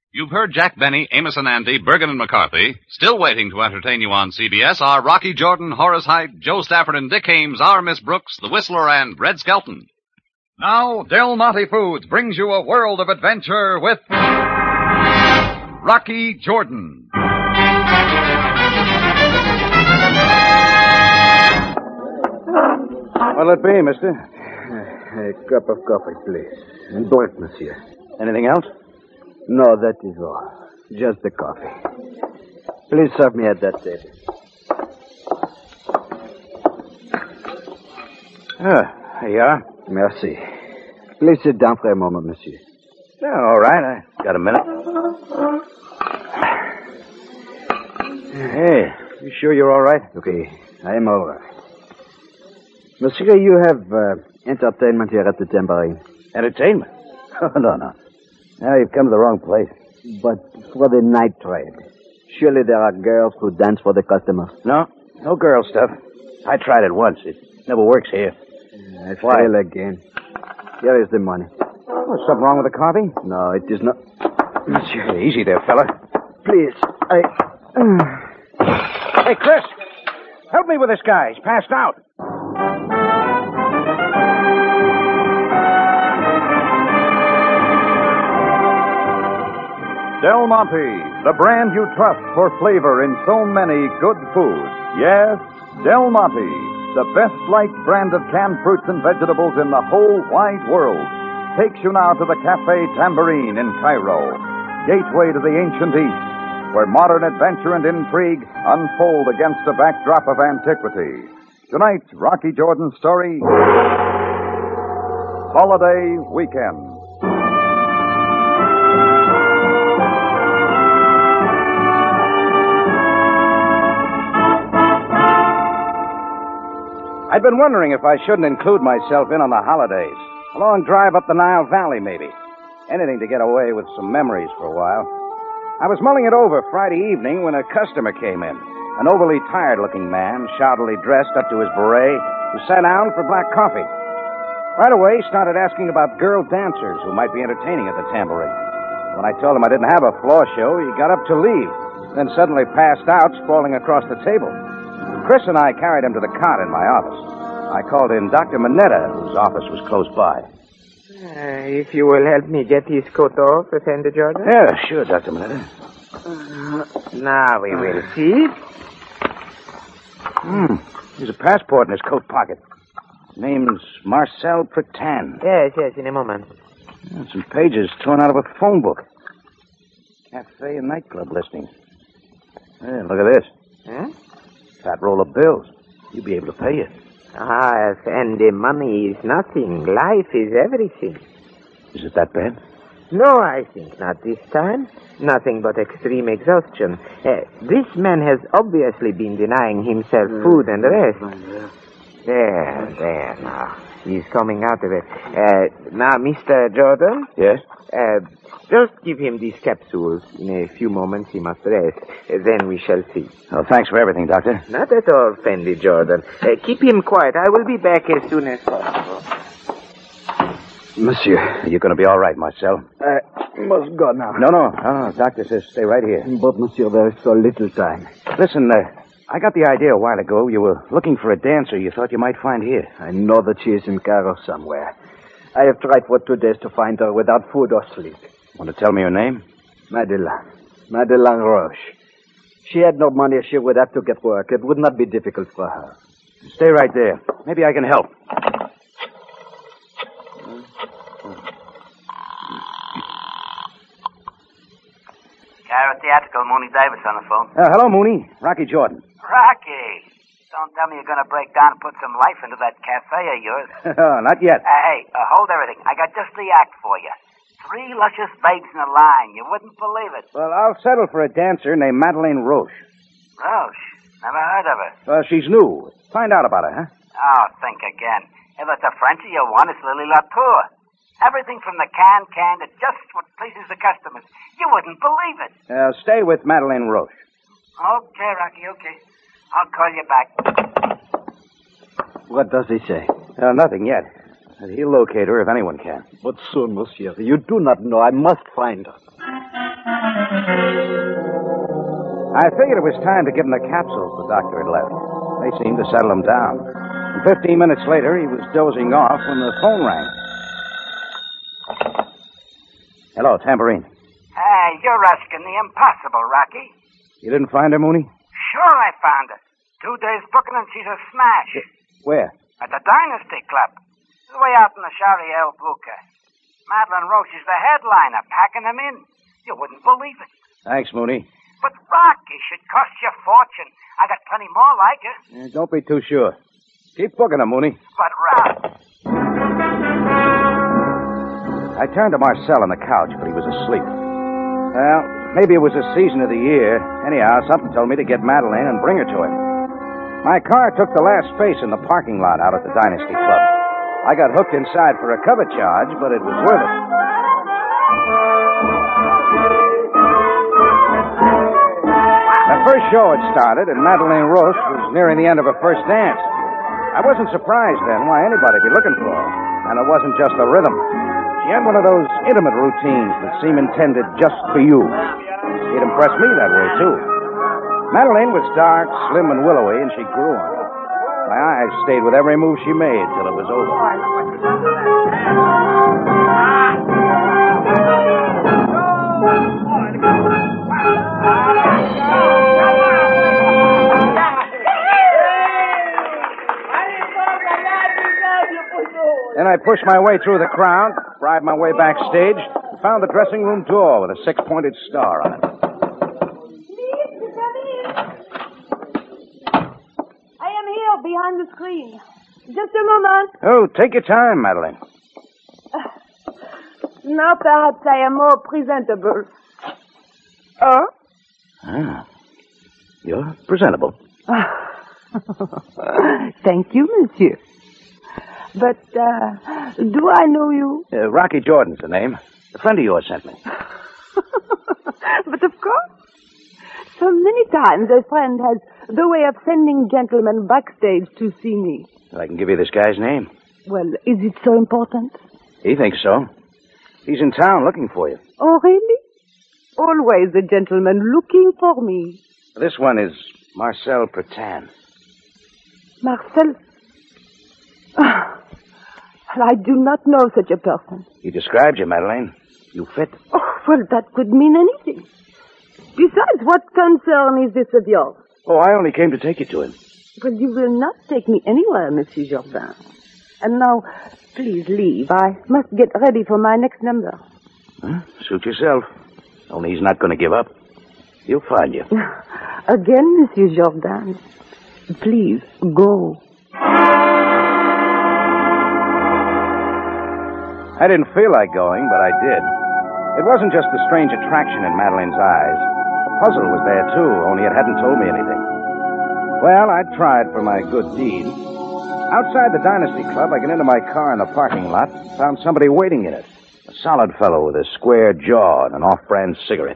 You've heard Jack Benny, Amos and Andy, Bergen and McCarthy. Still waiting to entertain you on CBS are Rocky Jordan, Horace Heidt, Joe Stafford and Dick Ames, our Miss Brooks, The Whistler, and Red Skelton. Now, Del Monte Foods brings you a world of adventure with Rocky Jordan. What'll it be, mister? A cup of coffee, please. And black, monsieur. Anything else? No, that is all. Just the coffee. Please serve me at that table. Here you are. Merci. Please sit down for a moment, monsieur. Yeah, all right. I got a minute. Hey, you sure you're all right? Okay, I am all right. Monsieur, you have entertainment here at the Tambourine. Entertainment? Oh, no. Now you've come to the wrong place. But for the night trade, surely there are girls who dance for the customers. No girl stuff. I tried it once. It never works here. I fail again. Here is the money. Oh, something wrong with the coffee? No, it is not. Monsieur, easy there, fella. Please, Hey, Chris, help me with this guy. He's passed out. Del Monte, the brand you trust for flavor in so many good foods. Yes, Del Monte, the best liked brand of canned fruits and vegetables in the whole wide world, takes you now to the Cafe Tambourine in Cairo, gateway to the ancient East, where modern adventure and intrigue unfold against a backdrop of antiquity. Tonight's Rocky Jordan story, Holiday Weekend. I'd been wondering if I shouldn't include myself in on the holidays. A long drive up the Nile Valley, maybe. Anything to get away with some memories for a while. I was mulling it over Friday evening when a customer came in. An overly tired-looking man, shoutily dressed up to his beret, who sat down for black coffee. Right away, he started asking about girl dancers who might be entertaining at the Tambourine. When I told him I didn't have a floor show, he got up to leave, then suddenly passed out, sprawling across the table. Chris and I carried him to the cot in my office. I called in Dr. Minetta, whose office was close by. If you will help me get his coat off, Attendant Jordan? Yeah, sure, Dr. Minetta. Now we will see. There's a passport in his coat pocket. His name's Marcel Pretan. Yes, in a moment. And some pages torn out of a phone book. Cafe and nightclub listings. Hey, look at this. Huh? Fat roll of bills. You'll be able to pay it. And the money is nothing. Life is everything. Is it that bad? No, I think not this time. Nothing but extreme exhaustion. This man has obviously been denying himself food and rest. There, now. He's coming out of it. Now, Mr. Jordan? Yes? Just give him these capsules. In a few moments, he must rest. Then we shall see. Oh, thanks for everything, Doctor. Not at all, Fendi Jordan. Keep him quiet. I will be back as soon as possible. Monsieur. Are you going to be all right, Marcel? Must go now. No. Doctor says stay right here. But, monsieur, there is so little time. Listen, I got the idea a while ago you were looking for a dancer you thought you might find here. I know that she is in Cairo somewhere. I have tried for 2 days to find her without food or sleep. Want to tell me her name? Madeleine Roche. She had no money. She would have to get work. It would not be difficult for her. Stay right there. Maybe I can help. Cairo Theatrical, Mooney Davis on the phone. Hello, Mooney. Rocky Jordan. Rocky! Don't tell me you're going to break down and put some life into that cafe of yours. Not yet. Hey, hold everything. I got just the act for you. 3 luscious babes in a line. You wouldn't believe it. Well, I'll settle for a dancer named Madeleine Roche. Roche? Never heard of her. She's new. Find out about her, huh? Oh, think again. If it's a Frenchie you want, it's Lily Latour. Everything from the can to just what pleases the customers. You wouldn't believe it. Stay with Madeleine Roche. Okay, Rocky, okay. I'll call you back. What does he say? Nothing yet. He'll locate her if anyone can. But soon, monsieur. You do not know. I must find her. I figured it was time to give him the capsules the doctor had left. They seemed to settle him down. And 15 minutes later, he was dozing off when the phone rang. Hello, Tambourine. Hey, you're asking the impossible, Rocky. You didn't find her, Mooney? Sure I found her. 2 days booking and she's a smash. Where? At the Dynasty Club. Way out in the Shari El Buca. Madeline Roche is the headliner, packing them in. You wouldn't believe it. Thanks, Mooney. But Rocky should cost you a fortune. I got plenty more like her. Don't be too sure. Keep booking them, Mooney. But Rock... I turned to Marcel on the couch, but he was asleep. Well, maybe it was the season of the year. Anyhow, something told me to get Madeleine and bring her to him. My car took the last space in the parking lot out at the Dynasty Club. I got hooked inside for a cover charge, but it was worth it. The first show had started, and Madeleine Roche was nearing the end of her first dance. I wasn't surprised then why anybody'd be looking for her. And it wasn't just the rhythm. She had one of those intimate routines that seem intended just for you. It impressed me that way, too. Madeleine was dark, slim, and willowy, and she grew on me. My eyes stayed with every move she made till it was over. Then I pushed my way through the crowd, bribed my way backstage, and found the dressing room door with a 6-pointed star on it. I am here behind the screen. Just a moment. Oh, take your time, Madeleine. Now perhaps I am more presentable. Oh? Ah, you're presentable. Thank you, monsieur. But, do I know you? Rocky Jordan's the name. A friend of yours sent me. But of course. So many times a friend has the way of sending gentlemen backstage to see me. I can give you this guy's name. Well, is it so important? He thinks so. He's in town looking for you. Oh, really? Always a gentleman looking for me. This one is Marcel Pretan. Marcel? I do not know such a person. He described you, Madeleine. You fit. Oh, well, that could mean anything. Besides, what concern is this of yours? Oh, I only came to take you to him. Well, you will not take me anywhere, Monsieur Jourdain. And now, please leave. I must get ready for my next number. Huh? Suit yourself. Only he's not going to give up. He'll find you. Again, Monsieur Jourdain. Please, go. I didn't feel like going, but I did. It wasn't just the strange attraction in Madeleine's eyes. The puzzle was there, too, only it hadn't told me anything. Well, I tried for my good deed. Outside the Dynasty Club, I got into my car in the parking lot, found somebody waiting in it. A solid fellow with a square jaw and an off-brand cigarette.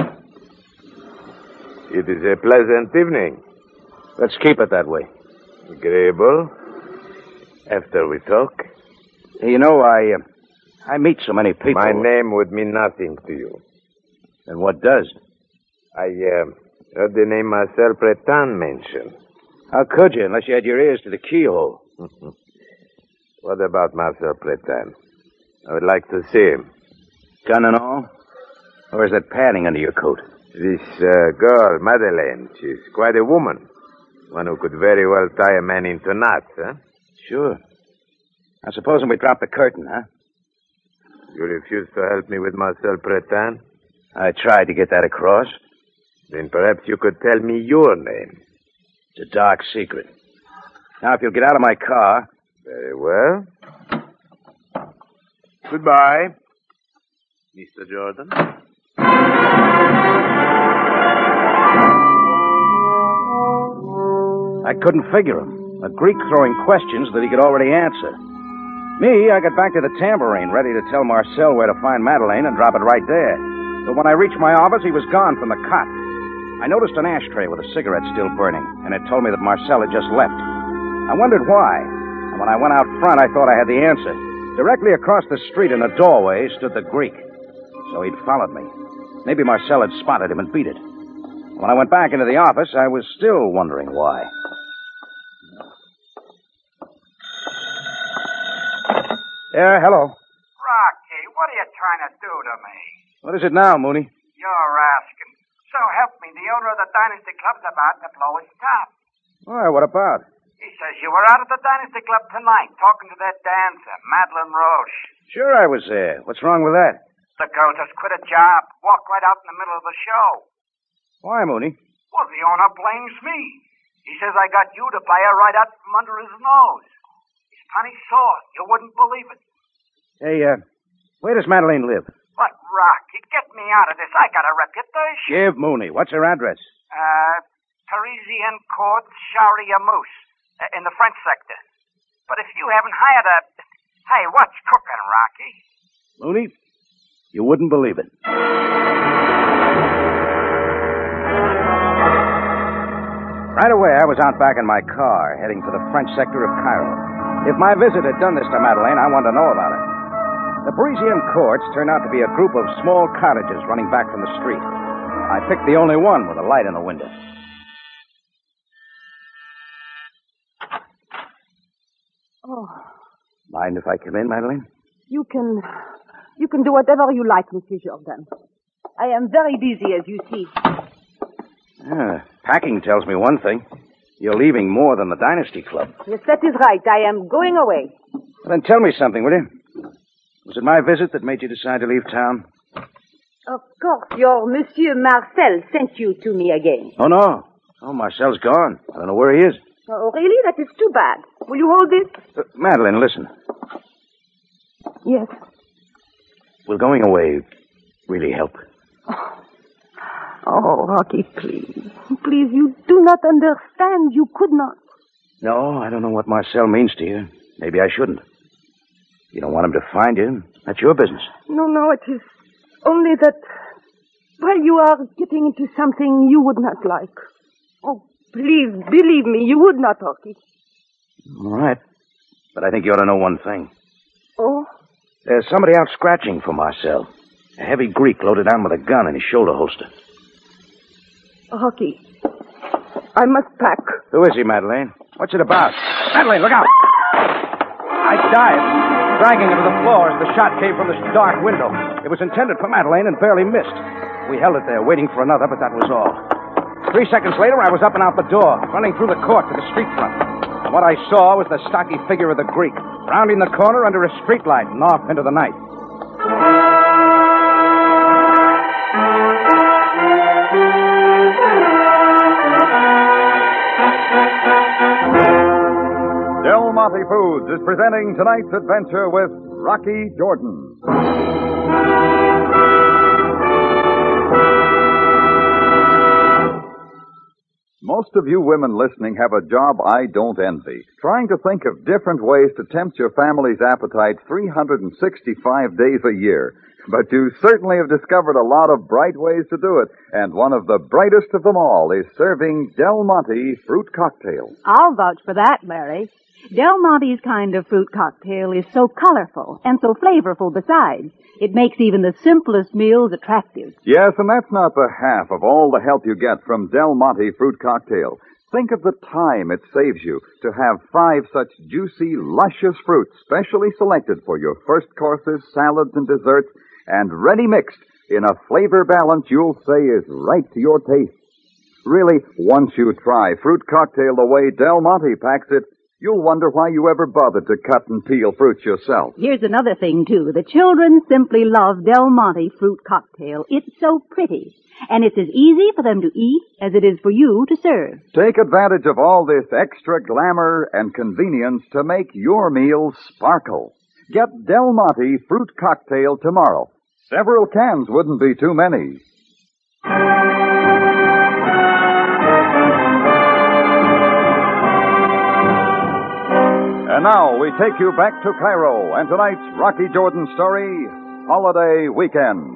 It is a pleasant evening. Let's keep it that way. Agreeable. After we talk. You know, I meet so many people. My name would mean nothing to you. And what does? I heard the name Marcel Pretan mentioned. How could you, unless you had your ears to the keyhole? What about Marcel Pretan? I would like to see him. Gun and all? Or is that padding under your coat? This girl, Madeleine, she's quite a woman. One who could very well tie a man into knots, huh? Sure. Now, supposing we drop the curtain, huh? You refuse to help me with Marcel Pretan? I tried to get that across. Then perhaps you could tell me your name. It's a dark secret. Now, if you'll get out of my car... Very well. Goodbye, Mr. Jordan. I couldn't figure him. A Greek throwing questions that he could already answer. Me, I got back to the Tambourine, ready to tell Marcel where to find Madeleine and drop it right there. But when I reached my office, he was gone from the cot. I noticed an ashtray with a cigarette still burning, and it told me that Marcel had just left. I wondered why, and when I went out front, I thought I had the answer. Directly across the street in a doorway stood the Greek. So he'd followed me. Maybe Marcel had spotted him and beat it. When I went back into the office, I was still wondering why. Yeah, hello. Rocky, what are you trying to do to me? What is it now, Mooney? You're asking. So help me, the owner of the Dynasty Club's about to blow his top. Why, what about? He says you were out at the Dynasty Club tonight talking to that dancer, Madeline Roche. Sure I was there. What's wrong with that? The girl just quit a job, walked right out in the middle of the show. Why, Mooney? Well, the owner blames me. He says I got you to play her right out from under his nose. He's plenty sore. You wouldn't believe it. Hey, where does Madeline live? But, Rocky, get me out of this. I got a reputation. Give Mooney. What's her address? Parisian Court, Sharia Moose, in the French sector. But if you haven't hired a... Hey, what's cooking, Rocky? Mooney, you wouldn't believe it. Right away, I was out back in my car, heading for the French sector of Cairo. If my visit had done this to Madeleine, I wanted to know about it. The Parisian courts turned out to be a group of small cottages running back from the street. I picked the only one with a light in the window. Oh, Mind if I come in, Madeleine? you can do whatever you like, Monsieur Jourdan. I am very busy, as you see. Packing tells me one thing. You're leaving more than the Dynasty Club. Yes, that is right. I am going away. Well, then tell me something, will you? Was it my visit that made you decide to leave town? Of course, your Monsieur Marcel sent you to me again. Oh, no. Oh, Marcel's gone. I don't know where he is. Oh, really? That is too bad. Will you hold this? Madeline, listen. Yes. Will going away really help? Oh, Rocky, please. Please, you do not understand. You could not. No, I don't know what Marcel means to you. Maybe I shouldn't. You don't want him to find you. That's your business. No, it is only that, well, you are getting into something you would not like. Oh, please, believe me, you would not, Rocky. All right. But I think you ought to know one thing. Oh? There's somebody out scratching for Marcel. A heavy Greek loaded down with a gun in his shoulder holster. Rocky, I must pack. Who is he, Madeleine? What's it about? Madeleine, look out! I dived, dragging her to the floor as the shot came from the dark window. It was intended for Madeleine and barely missed. We held it there, waiting for another, but that was all. 3 seconds later, I was up and out the door, running through the court to the street front. And what I saw was the stocky figure of the Greek, rounding the corner under a streetlight and off into the night. Del Monte Foods is presenting tonight's adventure with Rocky Jordan. Most of you women listening have a job I don't envy. Trying to think of different ways to tempt your family's appetite 365 days a year. But you certainly have discovered a lot of bright ways to do it. And one of the brightest of them all is serving Del Monte fruit cocktails. I'll vouch for that, Larry. Del Monte's kind of fruit cocktail is so colorful and so flavorful besides. It makes even the simplest meals attractive. Yes, and that's not the half of all the help you get from Del Monte fruit cocktail. Think of the time it saves you to have 5 such juicy, luscious fruits specially selected for your first courses, salads, and desserts, and ready mixed in a flavor balance you'll say is right to your taste. Really, once you try fruit cocktail the way Del Monte packs it, you'll wonder why you ever bothered to cut and peel fruits yourself. Here's another thing, too. The children simply love Del Monte fruit cocktail. It's so pretty. And it's as easy for them to eat as it is for you to serve. Take advantage of all this extra glamour and convenience to make your meals sparkle. Get Del Monte fruit cocktail tomorrow. Several cans wouldn't be too many. And now we take you back to Cairo and tonight's Rocky Jordan story, Holiday Weekend.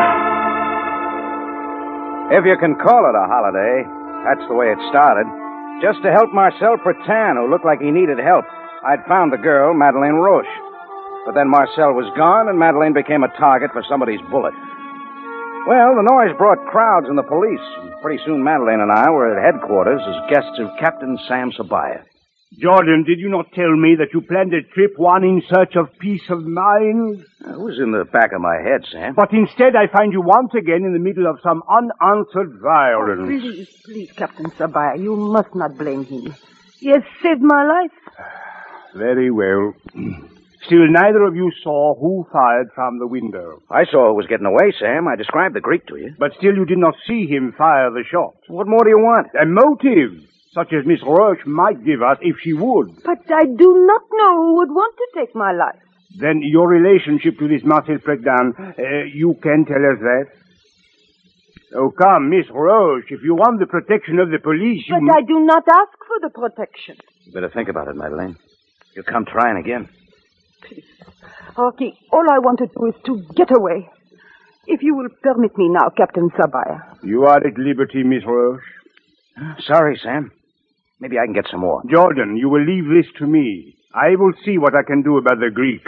If you can call it a holiday, that's the way it started. Just to help Marcel Pretin, who looked like he needed help. I'd found the girl, Madeleine Roche. But then Marcel was gone, and Madeleine became a target for somebody's bullet. Well, the noise brought crowds and the police. Pretty soon, Madeleine and I were at headquarters as guests of Captain Sam Sabaya. Jordan, did you not tell me that you planned a trip, one in search of peace of mind? It was in the back of my head, Sam. But instead, I find you once again in the middle of some unanswered violence. Please, please, Captain Sabaya, you must not blame him. He has saved my life. Very well. Still, neither of you saw who fired from the window. I saw who was getting away, Sam. I described the Greek to you. But still, you did not see him fire the shot. What more do you want? A motive, such as Miss Roche might give us if she would. But I do not know who would want to take my life. Then your relationship to this Marcel Pretin, you can tell us that? Oh, come, Miss Roche, if you want the protection of the police, you... But I do not ask for the protection. You better think about it, Madeleine. You'll come trying again. Please. Rocky, all I want to do is to get away. If you will permit me now, Captain Sabaya. You are at liberty, Miss Roche. Sorry, Sam. Maybe I can get some more. Jordan, you will leave this to me. I will see what I can do about the Greek.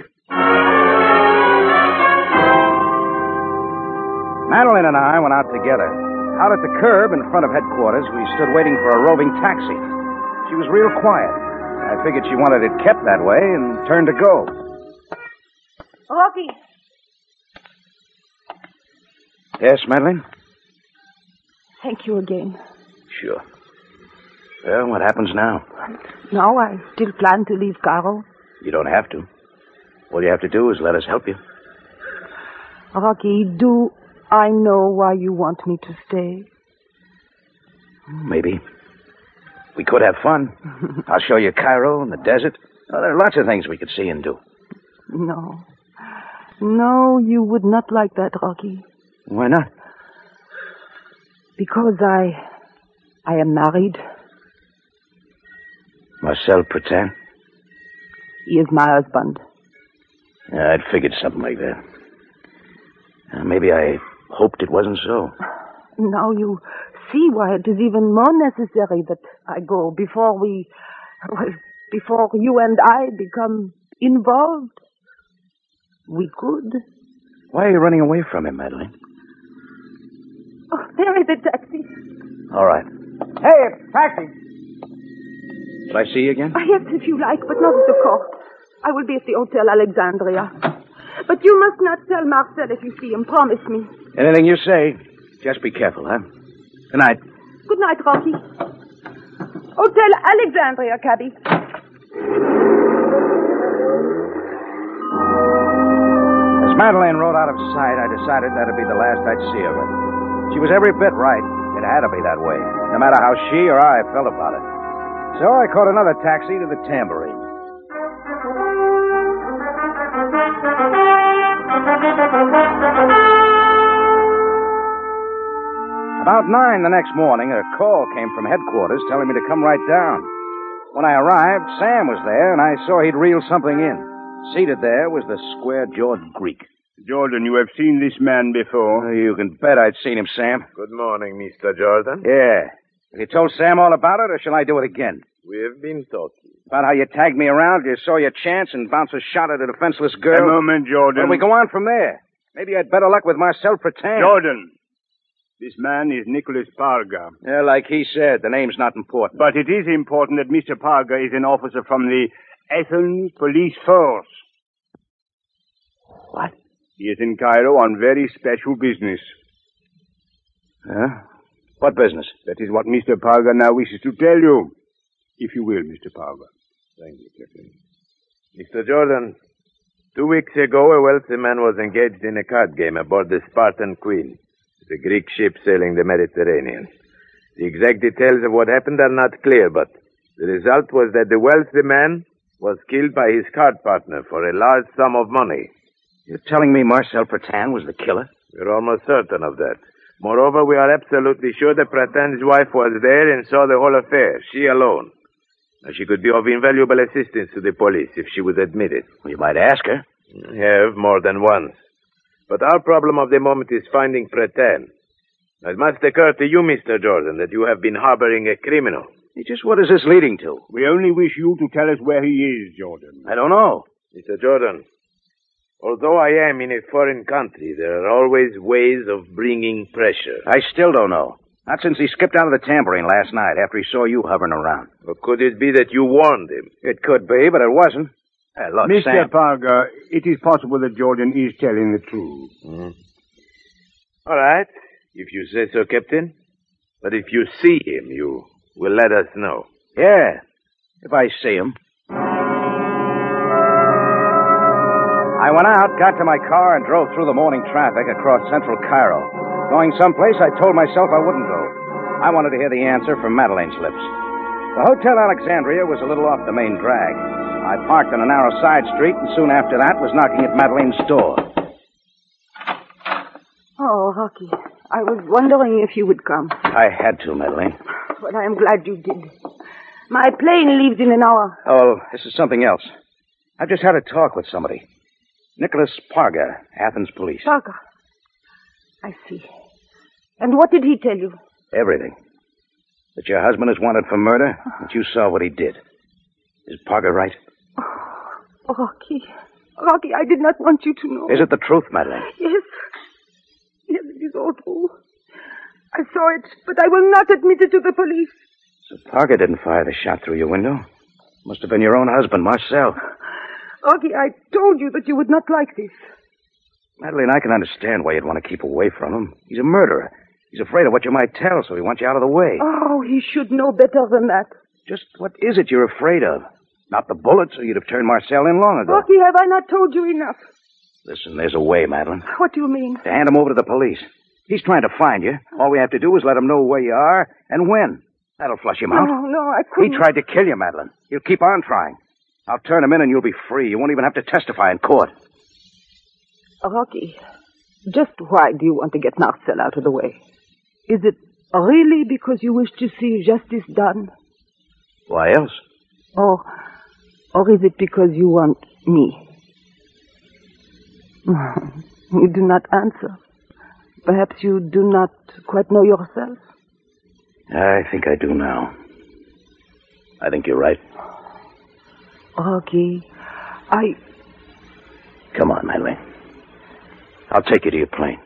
Madeleine and I went out together. Out at the curb in front of headquarters, we stood waiting for a roving taxi. She was real quiet. I figured she wanted it kept that way and turned to go. Rocky. Yes, Madeleine? Thank you again. Sure. Well, what happens now? Now I still plan to leave Cairo. You don't have to. All you have to do is let us help you. Rocky, do I know why you want me to stay? Maybe. We could have fun. I'll show you Cairo and the desert. Oh, there are lots of things we could see and do. No. No, you would not like that, Rocky. Why not? Because I am married. Marcel Pretin? He is my husband. I'd figured something like that. Maybe I hoped it wasn't so. Now you see why it is even more necessary that I go before you and I become involved. We could. Why are you running away from him, Madeleine? Oh, there is a taxi. All right. Hey, taxi! Shall I see you again? Yes, if you like, but not at the court. I will be at the Hotel Alexandria. But you must not tell Marcel if you see him. Promise me. Anything you say. Just be careful, huh? Good night. Good night, Rocky. Hotel Alexandria, cabby. As Madeleine rode out of sight, I decided that'd be the last I'd see of her. She was every bit right. It had to be that way, no matter how she or I felt about it. So I caught another taxi to the Tambourine. About 9 the next morning, a call came from headquarters telling me to come right down. When I arrived, Sam was there, and I saw he'd reeled something in. Seated there was the square-jawed Greek. Jordan, you have seen this man before. You can bet I'd seen him, Sam. Good morning, Mr. Jordan. Yeah. Have you told Sam all about it, or shall I do it again? We have been talking. About how you tagged me around, you saw your chance, and bounced a shot at a defenseless girl? A moment, Jordan. Well, we go on from there. Maybe I'd better luck with Marcel Pretin. Jordan, this man is Nicholas Parga. Yeah, like he said, the name's not important. But it is important that Mr. Parga is an officer from the Athens Police Force. What? He is in Cairo on very special business. Huh? What business? That is what Mr. Parga now wishes to tell you. If you will, Mr. Parga. Thank you, Captain. Mr. Jordan, 2 weeks ago, a wealthy man was engaged in a card game aboard the Spartan Queen, the Greek ship sailing the Mediterranean. The exact details of what happened are not clear, but the result was that the wealthy man was killed by his card partner for a large sum of money. You're telling me Marcel Pretin was the killer? We're almost certain of that. Moreover, we are absolutely sure that Pretin's wife was there and saw the whole affair, she alone. Now, she could be of invaluable assistance to the police if she would admit it. Well, you might ask her. Have, more than once. But our problem of the moment is finding Pretin. It must occur to you, Mr. Jordan, that you have been harboring a criminal. Just what is this leading to? We only wish you to tell us where he is, Jordan. I don't know. Mr. Jordan, although I am in a foreign country, there are always ways of bringing pressure. I still don't know. Not since he skipped out of the tambourine last night after he saw you hovering around. Or could it be that you warned him? It could be, but it wasn't. Hey, look, Mr. Sam. Parker, it is possible that Jordan is telling the truth. Mm-hmm. All right, if you say so, Captain. But if you see him, you will let us know. Yeah, if I see him. I went out, got to my car, and drove through the morning traffic across central Cairo. Going someplace I told myself I wouldn't go. I wanted to hear the answer from Madeleine's lips. The Hotel Alexandria was a little off the main drag. I parked on a narrow side street, and soon after that was knocking at Madeleine's door. Oh, Rocky, I was wondering if you would come. I had to, Madeleine. But I am glad you did. My plane leaves in an hour. Oh, this is something else. I've just had a talk with somebody. Nicholas Parga, Athens Police. Parker. I see. And what did he tell you? Everything. That your husband is wanted for murder, that you saw what he did. Is Parga right? Oh, Rocky. Rocky, I did not want you to know. Is it the truth, Madeleine? Yes. Yes, it is all true. I saw it, but I will not admit it to the police. So Parga didn't fire the shot through your window? Must have been your own husband, Marcel. Rocky, I told you that you would not like this. Madeleine, I can understand why you'd want to keep away from him. He's a murderer. He's afraid of what you might tell, so he wants you out of the way. Oh, he should know better than that. Just what is it you're afraid of? Not the bullets, or you'd have turned Marcel in long ago. Rocky, have I not told you enough? Listen, there's a way, Madeleine. What do you mean? To hand him over to the police. He's trying to find you. All we have to do is let him know where you are and when. That'll flush him out. No, I couldn't. He tried to kill you, Madeleine. He'll keep on trying. I'll turn him in and you'll be free. You won't even have to testify in court. Rocky, just why do you want to get Marcel out of the way? Is it really because you wish to see justice done? Why else? Or is it because you want me? You do not answer. Perhaps you do not quite know yourself. I think I do now. I think you're right. Rocky, Come on, Madeleine. I'll take you to your plane.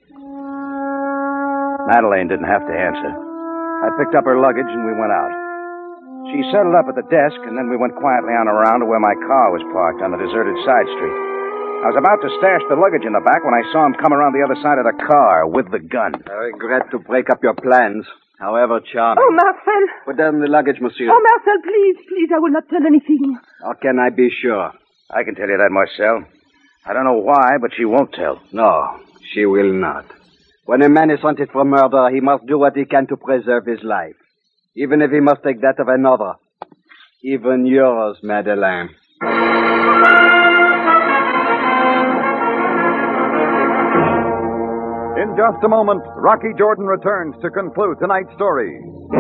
Madeleine didn't have to answer. I picked up her luggage and we went out. She settled up at the desk, and then we went quietly on around to where my car was parked on the deserted side street. I was about to stash the luggage in the back when I saw him come around the other side of the car with the gun. I regret to break up your plans, however charming. Oh, Marcel. Put down the luggage, monsieur. Oh, Marcel, please, I will not tell anything. How can I be sure? I can tell you that, Marcel. I don't know why, but she won't tell. No, she will not. When a man is wanted for murder, he must do what he can to preserve his life, even if he must take that of another. Even yours, Madeleine. In just a moment, Rocky Jordan returns to conclude tonight's story.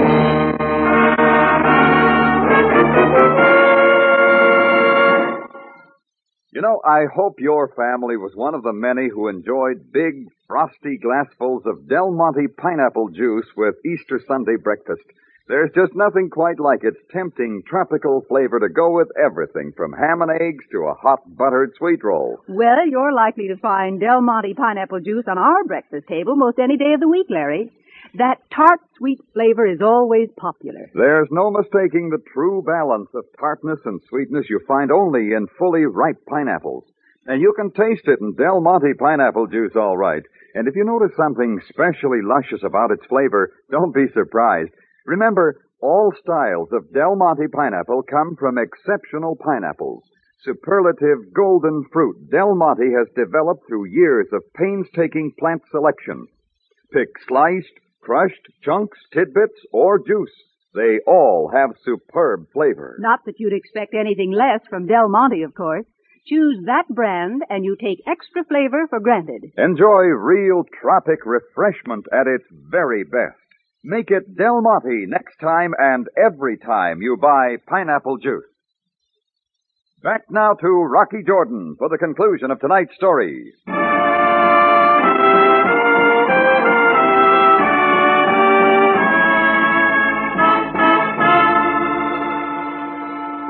You know, I hope your family was one of the many who enjoyed big, frosty glassfuls of Del Monte pineapple juice with Easter Sunday breakfast. There's just nothing quite like its tempting tropical flavor to go with everything from ham and eggs to a hot buttered sweet roll. Well, you're likely to find Del Monte pineapple juice on our breakfast table most any day of the week, Larry. That tart, sweet flavor is always popular. There's no mistaking the true balance of tartness and sweetness you find only in fully ripe pineapples. And you can taste it in Del Monte pineapple juice all right. And if you notice something specially luscious about its flavor, don't be surprised. Remember, all styles of Del Monte pineapple come from exceptional pineapples. Superlative golden fruit Del Monte has developed through years of painstaking plant selection. Pick sliced, crushed, chunks, tidbits, or juice. They all have superb flavor. Not that you'd expect anything less from Del Monte, of course. Choose that brand, and you take extra flavor for granted. Enjoy real tropic refreshment at its very best. Make it Del Monte next time and every time you buy pineapple juice. Back now to Rocky Jordan for the conclusion of tonight's story.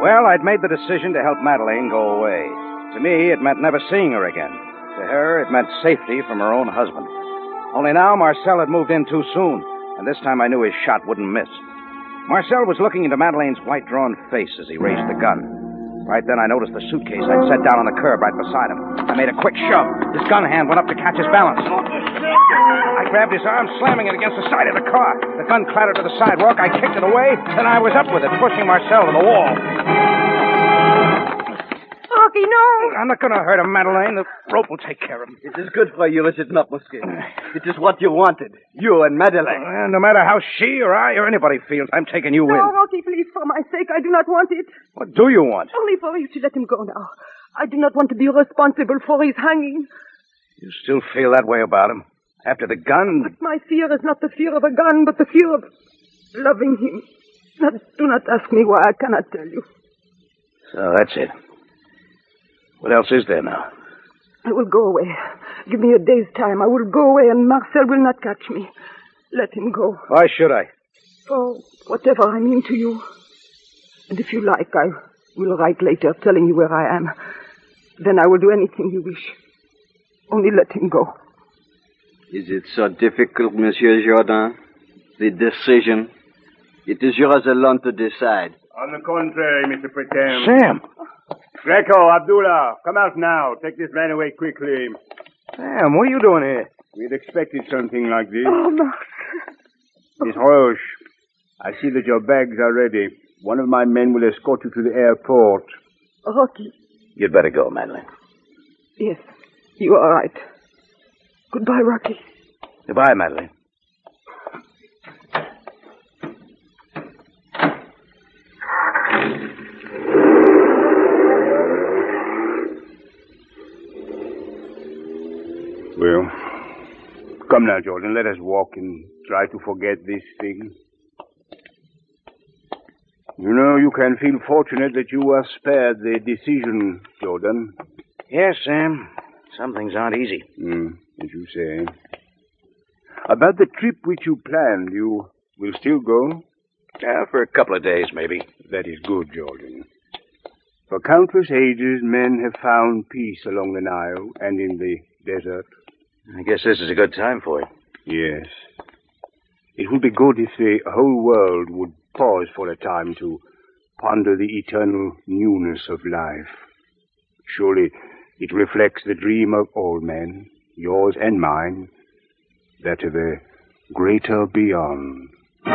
Well, I'd made the decision to help Madeleine go away. To me, it meant never seeing her again. To her, it meant safety from her own husband. Only now, Marcel had moved in too soon, and this time I knew his shot wouldn't miss. Marcel was looking into Madeleine's white, drawn face as he raised the gun. Right then, I noticed the suitcase I'd set down on the curb right beside him. I made a quick shove. His gun hand went up to catch his balance. I grabbed his arm, slamming it against the side of the car. The gun clattered to the sidewalk. I kicked it away, then I was up with it, pushing Marcel to the wall. Rocky, no! I'm not going to hurt him, Madeleine. The rope will take care of him. It is good for you, is it not, Mosquito? It is what you wanted. You and Madeleine. No matter how she or I or anybody feels, I'm taking you in. No, Rocky, please, for my sake, I do not want it. What do you want? Only for you to let him go now. I do not want to be responsible for his hanging. You still feel that way about him? After the gun? But my fear is not the fear of a gun, but the fear of loving him. Do not ask me why. I cannot tell you. So that's it. What else is there now? I will go away. Give me a day's time. I will go away and Marcel will not catch me. Let him go. Why should I? For whatever I mean to you. And if you like, I will write later telling you where I am. Then I will do anything you wish. Only let him go. Is it so difficult, Monsieur Jourdan? The decision? It is yours alone to decide. On the contrary, Mr. Pretend. Sam! Greco, Abdullah, come out now. Take this man away quickly. Sam, what are you doing here? We'd expected something like this. Oh, Marcel. Miss Roche, I see that your bags are ready. One of my men will escort you to the airport. Rocky. You'd better go, Madeleine. Yes, you are right. Goodbye, Rocky. Goodbye, Madeleine. Well, come now, Jordan. Let us walk and try to forget this thing. You know, you can feel fortunate that you were spared the decision, Jordan. Yes, Sam. Some things aren't easy. As you say. About the trip which you planned, you will still go? For a couple of days, maybe. That is good, Jordan. For countless ages, men have found peace along the Nile and in the desert. I guess this is a good time for it. Yes. It would be good if the whole world would pause for a time to ponder the eternal newness of life. Surely it reflects the dream of all men, yours and mine, that of a greater beyond.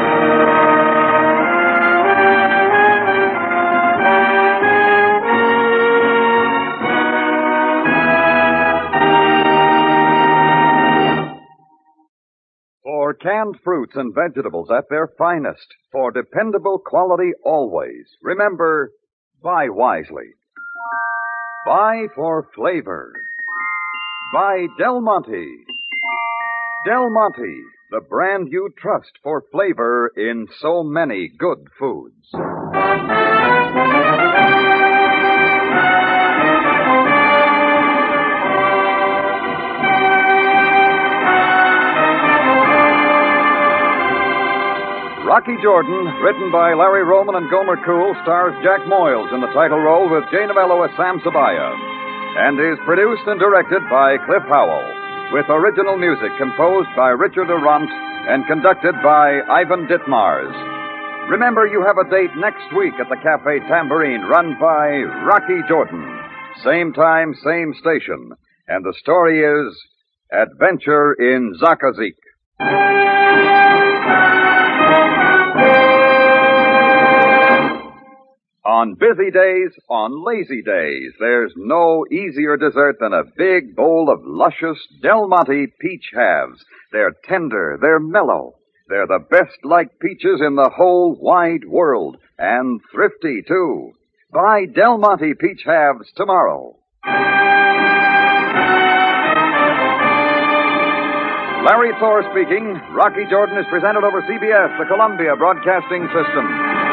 For canned fruits and vegetables at their finest, for dependable quality always, remember, buy wisely. Buy for flavor. Buy Del Monte. Del Monte, the brand you trust for flavor in so many good foods. Rocky Jordan, written by Larry Roman and Gomer Cool, stars Jack Moyles in the title role with Jay Novello as Sam Sabaya, and is produced and directed by Cliff Howell, with original music composed by Richard Arant and conducted by Ivan Ditmars. Remember, you have a date next week at the Cafe Tambourine, run by Rocky Jordan. Same time, same station. And the story is Adventure in Zakazek. On busy days, on lazy days, there's no easier dessert than a big bowl of luscious Del Monte peach halves. They're tender, they're mellow. They're the best liked peaches in the whole wide world. And thrifty, too. Buy Del Monte peach halves tomorrow. Larry Thor speaking. Rocky Jordan is presented over CBS, the Columbia Broadcasting System.